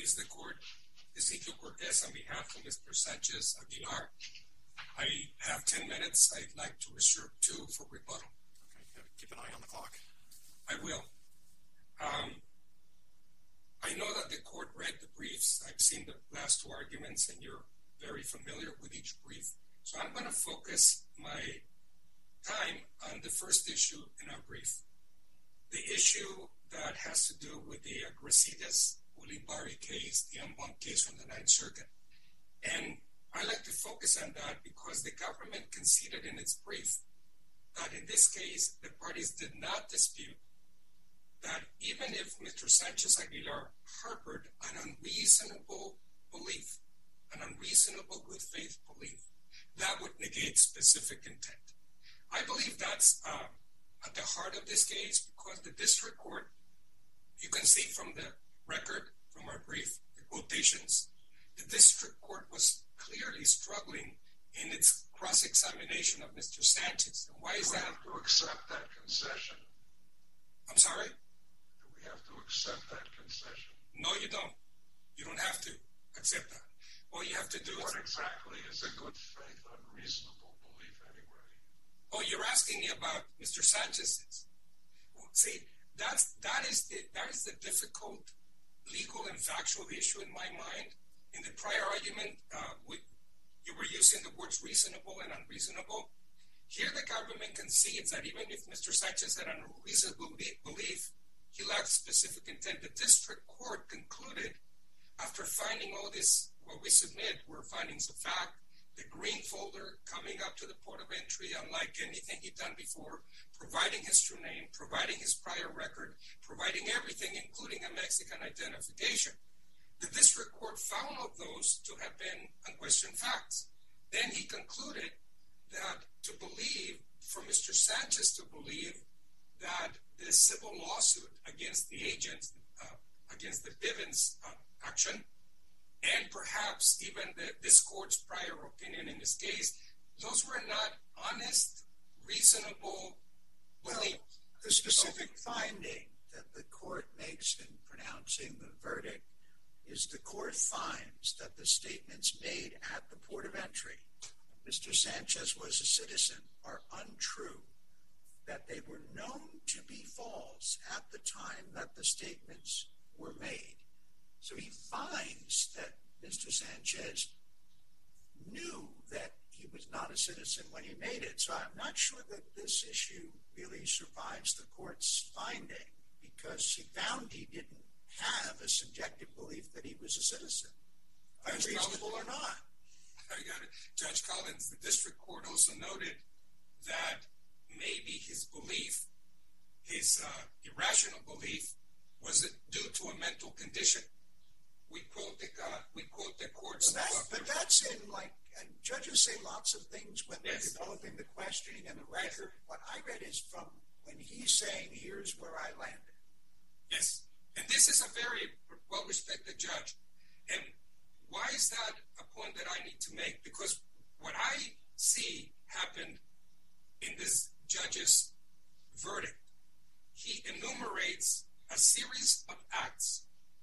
Please the court. Ezekiel Cortez on behalf of Mr. Sanchez Aguilar. I have 10 minutes. I'd like to reserve 2 for rebuttal. Okay, keep an eye on the clock. I will. I know that the court read the briefs. I've seen the last 2 arguments, and you're very familiar with each brief. So I'm going to focus my time on the first issue in our brief. The issue that has to do with the Gracidas-Ulibarri case, the en banc case from the Ninth Circuit. And I like to focus on that because the government conceded in its brief that in this case, the parties did not dispute that even if Mr. Sanchez Aguilar harbored an unreasonable belief, an unreasonable good faith belief, that would negate specific intent. I believe that's at the heart of this case because the district court, you can see from the record, from our brief, the quotations, the district court was clearly struggling in its cross-examination of Mr. Sanchez. And why is that? Do we have to accept that concession? I'm sorry? Do we have to accept that concession? No, you don't. You don't have to accept that. All you have to do is... What exactly is a good faith, unreasonable belief anyway? Oh, you're asking me about Mr. Sanchez's. See, that is the difficult legal and factual issue in my mind. In the prior argument, you were using the words reasonable and unreasonable. Here, the government concedes that even if Mr. Sanchez had an unreasonable belief, he lacked specific intent. The district court concluded, after finding all this, what we submit were findings of fact, the green folder coming up to the port of entry, unlike anything he'd done before, providing his true name, providing his prior record, providing everything, including a Mexican identification. The district court found all those to have been unquestioned facts. Then he concluded that to believe, for Mr. Sanchez to believe that the civil lawsuit against the agents, against the Bivens action, and perhaps even this court's prior opinion in this case, those were not honest, reasonable beliefs. The specific finding that the court makes in pronouncing the verdict is the court finds that the statements made at the port of entry, Mr. Sanchez was a citizen, are untrue, that they were known to be false at the time that the statements were made. So he finds that Mr. Sanchez knew that he was not a citizen when he made it. So I'm not sure that this issue really survives the court's finding because she found he didn't have a subjective belief that he was a citizen, unreasonable or not. I got it. Judge Collins, the district court also noted that maybe his belief, his irrational belief, was due to a mental condition. We quote the court's... But that's in, like, judges say lots of things when they're developing the questioning and the record. What I read is from when he's saying, here's where I landed. Yes, and this is a very well-respected judge. And why is that a point that I need to make? Because what I see happened in this judge's verdict, he enumerates a series of acts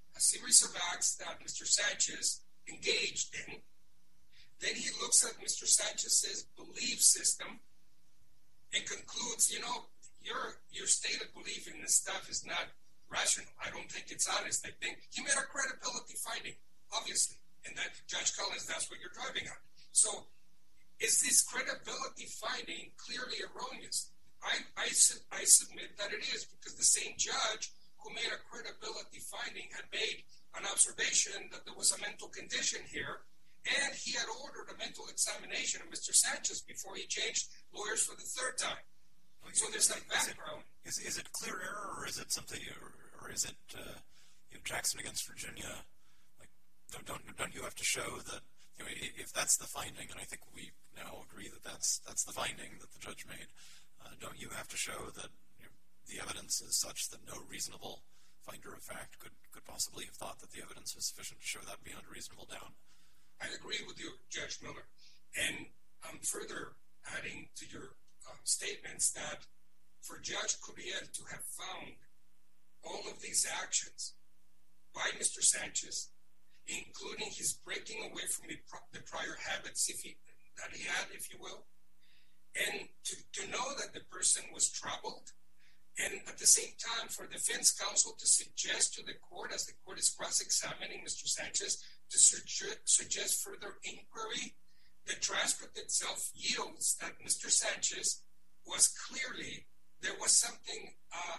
that Mr. Sanchez engaged in. Then he looks at Mr. Sanchez's belief system and concludes, your stated belief in this stuff is not rational. I don't think it's honest. I think he made a credibility finding, obviously. And that, Judge Collins, that's what you're driving at. So is this credibility finding clearly erroneous? I submit that it is, because the same judge who made a credibility finding had made an observation that there was a mental condition here, and he had ordered a mental examination of Mr. Sanchez before he changed lawyers for the 3rd time. So there's that background. Is it clear error, or is it something, or is it Jackson against Virginia? Like, don't you have to show that, if that's the finding, and I think we now agree that that's the finding that the judge made, don't you have to show that the evidence is such that no reasonable finder of fact could possibly have thought that the evidence was sufficient to show that beyond a reasonable doubt? I agree with you, Judge Miller. And I'm further adding to your statements that for Judge Curiel to have found all of these actions by Mr. Sanchez including his breaking away from the prior habits that he had, if you will, and to know that the person was troubled, and at the same time for defense counsel to suggest to the court, as the court is cross-examining Mr. Sanchez, to suggest further inquiry. The transcript itself yields that Mr. Sanchez was clearly, there was something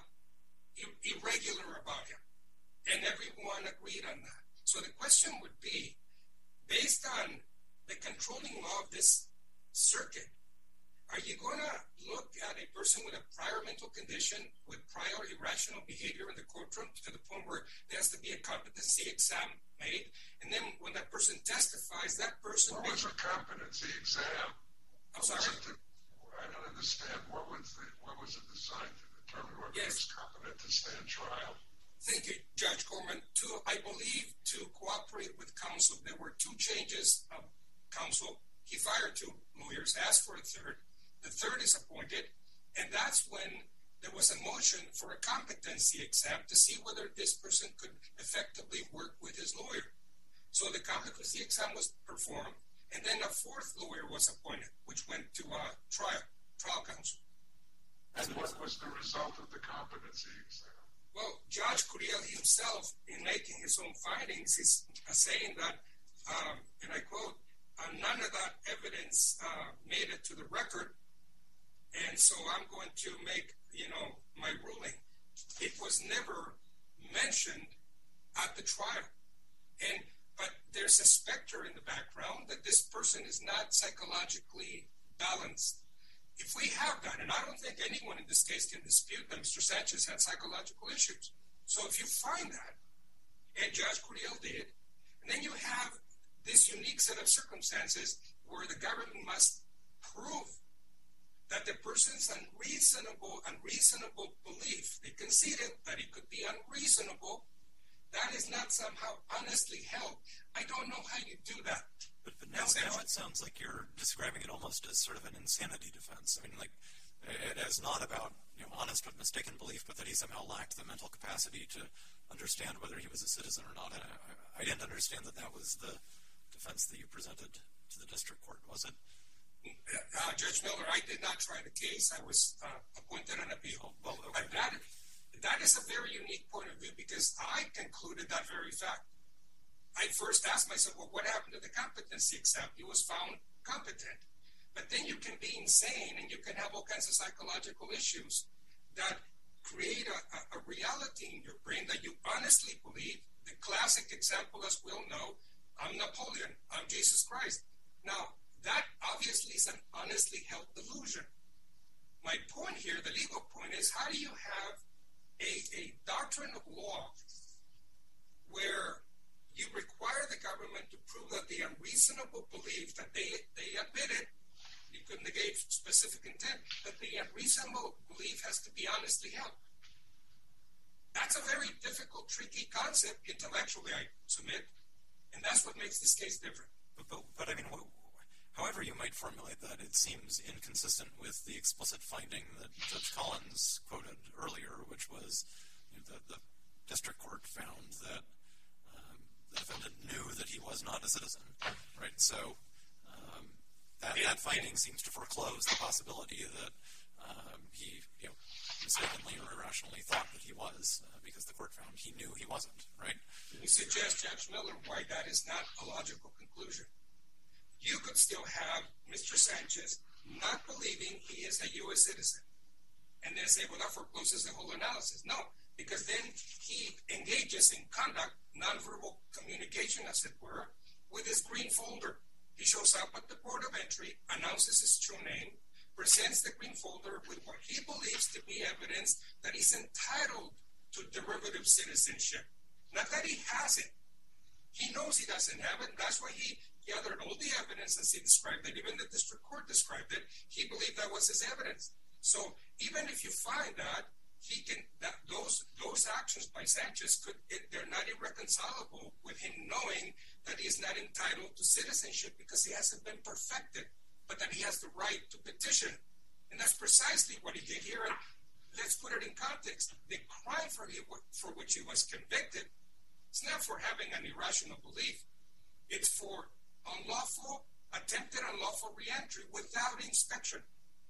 irregular about him, and everyone agreed on that. So the question would be, based on the controlling law of this circuit, are you going to look at a person with a prior mental condition, with prior irrational behavior in the courtroom, to the point where there has to be a competency exam made, and then when that person testifies, that person... What was a competency exam? I'm sorry? I don't understand. What was it designed to determine whether he was competent to stand trial? Thank you, Judge Corman. I believe to cooperate with counsel, there were 2 changes of counsel. He fired 2 lawyers, asked for a third. The third is appointed, and that's when there was a motion for a competency exam to see whether this person could effectively work with his lawyer. So the competency exam was performed, and then a 4th lawyer was appointed, which went to trial counsel. And what was the result of the competency exam? Well, Judge Curiel himself, in making his own findings, is saying that, and I quote, none of that evidence made it to the record, and so I'm going to make, my ruling. It was never mentioned at the trial. But there's a specter in the background that this person is not psychologically balanced. If we have that, and I don't think anyone in this case can dispute that Mr. Sanchez had psychological issues. So if you find that, and Judge Curiel did, and then you have this unique set of circumstances where the government must prove that the person's unreasonable belief, they conceded that it could be unreasonable, that is not somehow honestly held. I don't know how you do that. But now it sounds like you're describing it almost as sort of an insanity defense. I mean, like, it is not about honest but mistaken belief, but that he somehow lacked the mental capacity to understand whether he was a citizen or not. And I didn't understand that was the defense that you presented to the district court, was it? Judge Miller, I did not try the case. I was appointed on appeal. Well, okay. That is a very unique point of view because I concluded that very fact. I first asked myself, well, what happened to the competency exam? He was found competent. But then you can be insane and you can have all kinds of psychological issues that create a reality in your brain that you honestly believe. The classic example, as we all know, I'm Napoleon, I'm Jesus Christ. Now, that obviously is an honestly held delusion. My point here, the legal point, is how do you have a doctrine of law where you require the government to prove that the unreasonable belief that they admitted, you could negate specific intent, that the unreasonable belief has to be honestly held. That's a very difficult, tricky concept intellectually, I submit, and that's what makes this case different. But I mean, however you might formulate that, it seems inconsistent with the explicit finding that Judge Collins quoted earlier, which was the district court found that the defendant knew that he was not a citizen, right? So that finding seems to foreclose the possibility that he mistakenly or irrationally thought that he was, because the court found he knew he wasn't, right? You suggest, Judge Miller, why that is not a logical conclusion. You could still have Mr. Sanchez not believing he is a U.S. citizen and then say, well, that forecloses the whole analysis. No, because then he engages in conduct, nonverbal communication, as it were, with his green folder. He shows up at the port of entry, announces his true name, presents the green folder with what he believes to be evidence that he's entitled to derivative citizenship. Not that he has it. He knows he doesn't have it. That's why he gathered all the evidence as he described it. Even the district court described it. He believed that was his evidence. So even if you find that, those actions by Sanchez they're not irreconcilable with him knowing that he is not entitled to citizenship because he hasn't been perfected, but that he has the right to petition. And that's precisely what he did here. And let's put it in context. The crime for which he was convicted It's not for having an irrational belief. It's for attempted unlawful reentry without inspection.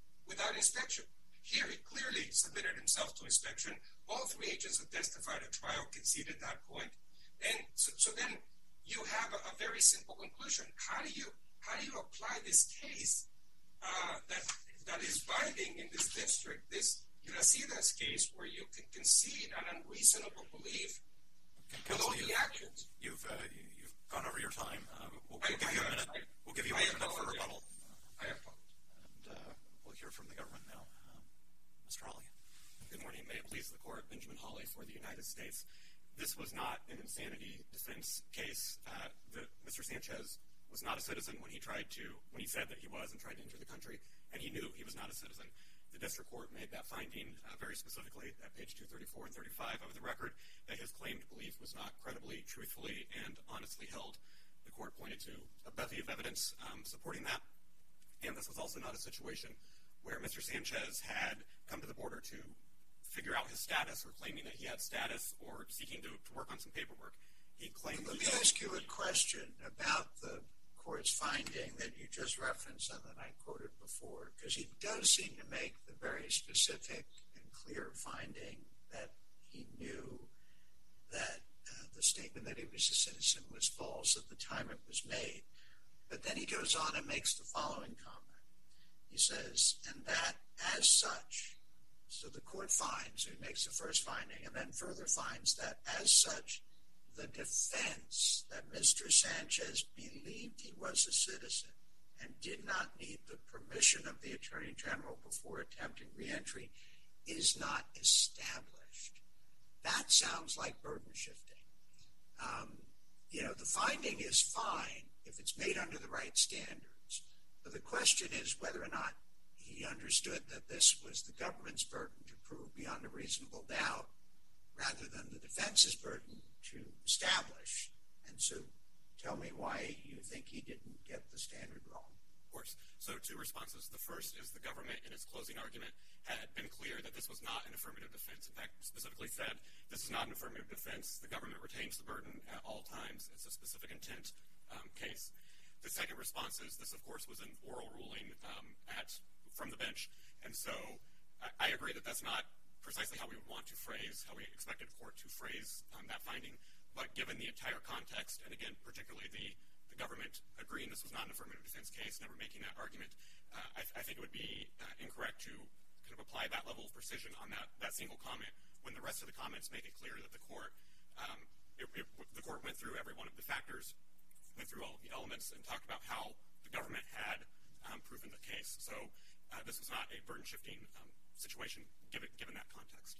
Here, he clearly submitted himself to inspection. All three agents that testified at trial conceded that point. And so then you have a very simple conclusion. How do you apply this case that is binding in this district, this Gracidas case, where you can concede an unreasonable belief with all the actions? You've gone over your time. We'll give you a minute. We'll give you a minute for rebuttal. I apologize. And we'll hear from the government now. Mr. Hawley. Good morning. May it please the court, Benjamin Hawley for the United States. This was not an insanity defense case. Mr. Sanchez was not a citizen when he said that he was and tried to enter the country, and he knew he was not a citizen. The district court made that finding very specifically at page 234 and 35 of the record, that his claimed belief was not credibly, truthfully, and honestly held. The court pointed to a bevy of evidence supporting that, and this was also not a situation where Mr. Sanchez had come to the border to figure out his status or claiming that he had status or seeking to work on some paperwork. He claimed... Let me ask you a question about the court's finding that you just referenced and that I quoted before, because he does seem to make the very specific and clear finding that he knew that the statement that he was a citizen was false at the time it was made. But then he goes on and makes the following comment. He says, and that as such, so the court finds, he makes the first finding, and then further finds that as such, the defense that Mr. Sanchez believed he was a citizen and did not need the permission of the Attorney General before attempting reentry is not established. That sounds like burden shifting. The finding is fine if it's made under the right standards, but the question is whether or not he understood that this was the government's burden to prove beyond a reasonable doubt rather than the defense's burden to establish. And so tell me why you think he didn't get the standard wrong. Of course. So two responses. The first is the government in its closing argument had been clear that this was not an affirmative defense. In fact, specifically said this is not an affirmative defense. The government retains the burden at all times. It's a specific intent case. The second response is this, of course, was an oral ruling from the bench. And so I agree that that's not precisely how we would want to phrase, how we expected court to phrase that finding. But given the entire context, and again, particularly the government agreeing this was not an affirmative defense case, never making that argument, I think it would be incorrect to kind of apply that level of precision on that single comment when the rest of the comments make it clear that the court went through every one of the factors, went through all of the elements, and talked about how the government had proven the case. So this was not a burden-shifting situation given that context.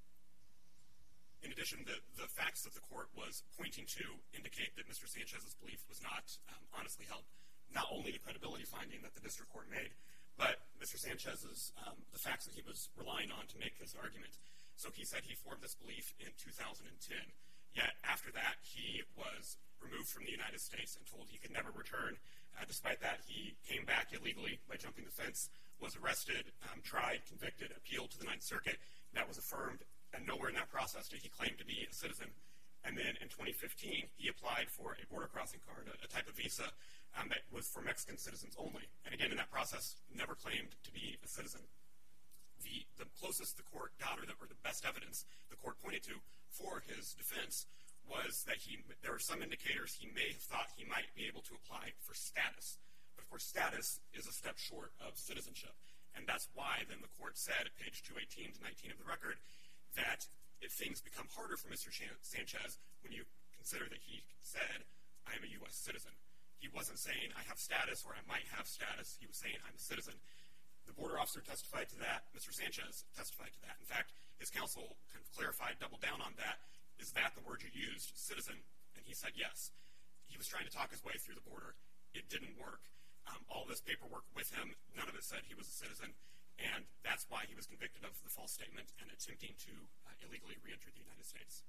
In addition, the facts that the court was pointing to indicate that Mr. Sanchez's belief was not honestly held. Not only the credibility finding that the district court made, but Mr. Sanchez's, the facts that he was relying on to make his argument. So he said he formed this belief in 2010, yet after that he was removed from the United States and told he could never return. Despite that, he came back illegally by jumping the fence, was arrested, tried, convicted, appealed to the Ninth Circuit. That was affirmed, and nowhere in that process did he claim to be a citizen. And then in 2015, he applied for a border crossing card, a type of visa that was for Mexican citizens only. And again, in that process, never claimed to be a citizen. The closest the court got, or the best evidence the court pointed to for his defense, was that there were some indicators he may have thought he might be able to apply for status. But of course, status is a step short of citizenship. And that's why then the court said at page 218 to 19 of the record that if things become harder for Mr. Sanchez when you consider that he said, I am a U.S. citizen. He wasn't saying I have status or I might have status. He was saying I'm a citizen. The border officer testified to that. Mr. Sanchez testified to that. In fact, his counsel kind of clarified, doubled down on that. Is that the word you used, citizen? And he said yes. He was trying to talk his way through the border. It didn't work. All this paperwork with him, none of it said he was a citizen. And that's why he was convicted of the false statement and attempting to illegally re-enter the United States.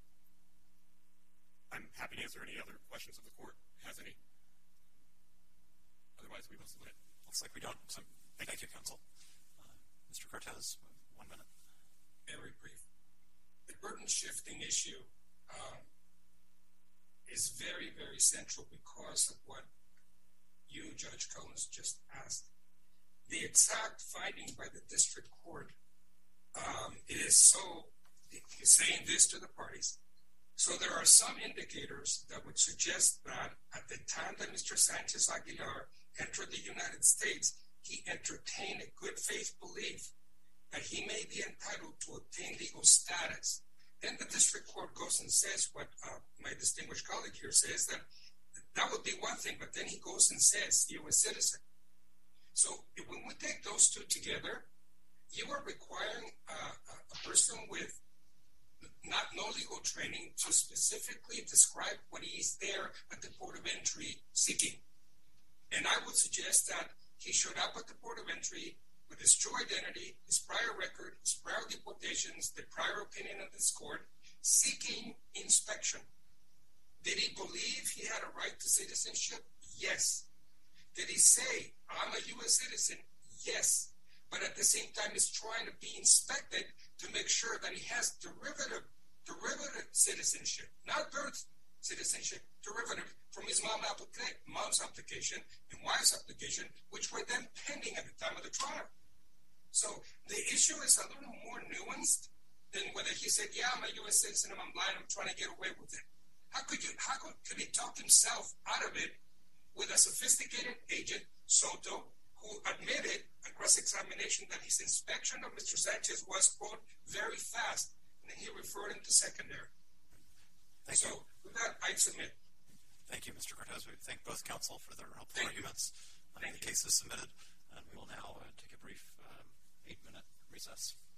I'm happy to answer any other questions if the court has any. Otherwise, we will submit. Looks like we don't. So thank you, counsel. Mr. Cortez, 1 minute. Very brief. The burden shifting issue is very, very central because of what you, Judge Collins, just asked. The exact finding by the district court is saying this to the parties. So there are some indicators that would suggest that at the time that Mr. Sanchez Aguilar entered the United States, he entertained a good faith belief that he may be entitled to obtain legal status. Then the district court goes and says what my distinguished colleague here says, that would be one thing, but then he goes and says, U.S. citizen. So when we take those two together, you are requiring a person with no legal training to specifically describe what he is there at the port of entry seeking. And I would suggest that he showed up at the port of entry with his true identity, his prior record, his prior deportations, the prior opinion of this court, seeking inspection. Did he believe he had a right to citizenship? Yes. Did he say, I'm a U.S. citizen? Yes. But at the same time, he's trying to be inspected to make sure that he has derivative citizenship, not birth citizenship, derivative from his mom's application and wife's application, which were then pending at the time of the trial. So the issue is a little more nuanced than whether he said, yeah, I'm a U.S. citizen, I'm blind, I'm trying to get away with it. How could he talk himself out of it with a sophisticated agent, Soto, who admitted at cross-examination that his inspection of Mr. Sanchez was, quote, very fast, and then he referred him to secondary. Thank you. With that, I submit. Thank you, Mr. Cortez. We thank both counsel for their helpful arguments. The case is submitted, and we will now take a brief 8-minute recess.